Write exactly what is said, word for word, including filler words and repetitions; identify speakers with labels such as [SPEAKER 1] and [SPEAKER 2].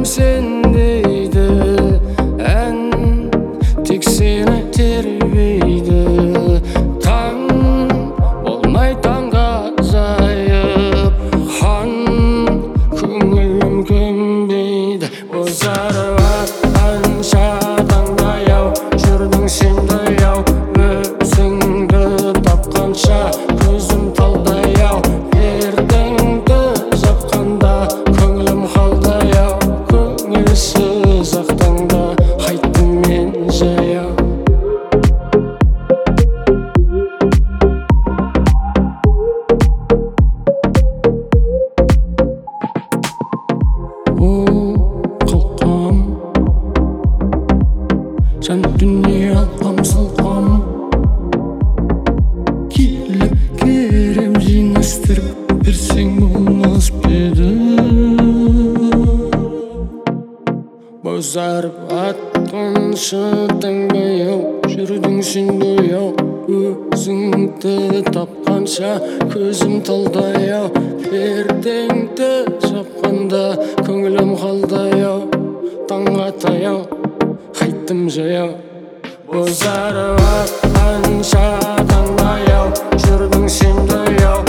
[SPEAKER 1] көңілім сендейді, ән тек сені тербейді. Таң болмай таңға азайып, хан көңілім көнбейді. Бозарып атқан шатаңдай-ау, жүрдің сендай-ау, өзіңді тапқанша көзім талдай-ау. Ертеңді жапқанда көңілім қалдай-ау, көңілсіз ақ таңда қайттым мен жаяу. Қалқам жан дүние алқам-салқам, келіп керем жинастырып берсең болмас па еді? Бозарып атқан шатаңдай-ау, жүрдің сендай-ау, өзіңді тапқанша көзім талдай-ау. Ертеңді жапқанда көңілім қалдай-ау, таң атайау, қайттым жаяу. Бозарып атқан шатаңдай-ау, жүрдің сендай-ау,